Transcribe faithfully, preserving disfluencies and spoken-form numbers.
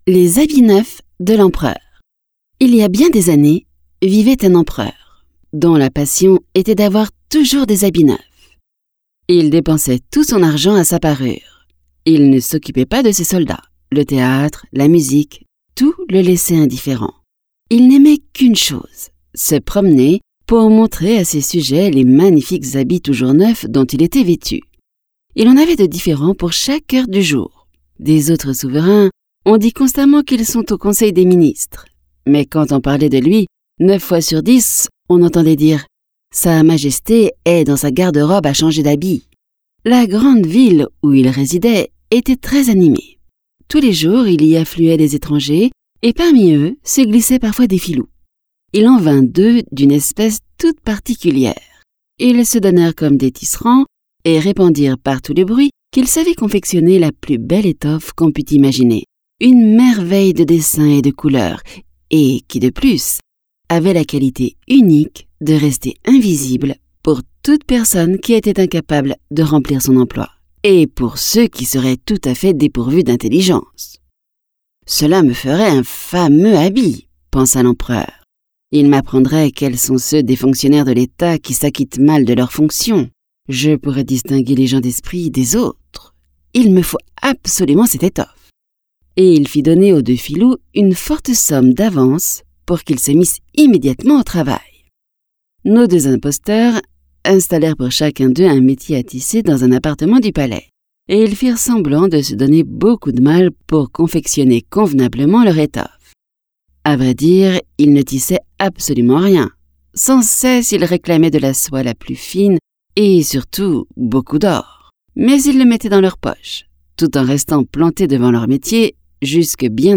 Les habits neufs de l'empereur. Il y a bien des années, vivait un empereur, dont la passion était d'avoir toujours des habits neufs. Il dépensait tout son argent à sa parure. Il ne s'occupait pas de ses soldats. Le théâtre, la musique, tout le laissait indifférent. Il n'aimait qu'une chose, se promener pour montrer à ses sujets les magnifiques habits toujours neufs dont il était vêtu. Il en avait de différents pour chaque heure du jour. Des autres souverains, on dit constamment qu'ils sont au Conseil des ministres. Mais quand on parlait de lui, neuf fois sur dix, on entendait dire « Sa Majesté est dans sa garde-robe à changer d'habit ». La grande ville où il résidait était très animée. Tous les jours, il y affluait des étrangers, et parmi eux se glissaient parfois des filous. Il en vint deux d'une espèce toute particulière. Ils se donnèrent comme des tisserands et répandirent par tout le bruit qu'ils savaient confectionner la plus belle étoffe qu'on pût imaginer, une merveille de dessin et de couleurs, et qui de plus avait la qualité unique de rester invisible pour toute personne qui était incapable de remplir son emploi, et pour ceux qui seraient tout à fait dépourvus d'intelligence. « Cela me ferait un fameux habit, » pensa l'empereur. « Il m'apprendrait quels sont ceux des fonctionnaires de l'État qui s'acquittent mal de leurs fonctions. Je pourrais distinguer les gens d'esprit des autres. Il me faut absolument cette étoffe. » Et il fit donner aux deux filous une forte somme d'avance pour qu'ils se missent immédiatement au travail. Nos deux imposteurs installèrent pour chacun d'eux un métier à tisser dans un appartement du palais, et ils firent semblant de se donner beaucoup de mal pour confectionner convenablement leur étoffe. À vrai dire, ils ne tissaient absolument rien. Sans cesse, ils réclamaient de la soie la plus fine et surtout beaucoup d'or. Mais ils le mettaient dans leur poche, tout en restant plantés devant leur métier jusque bien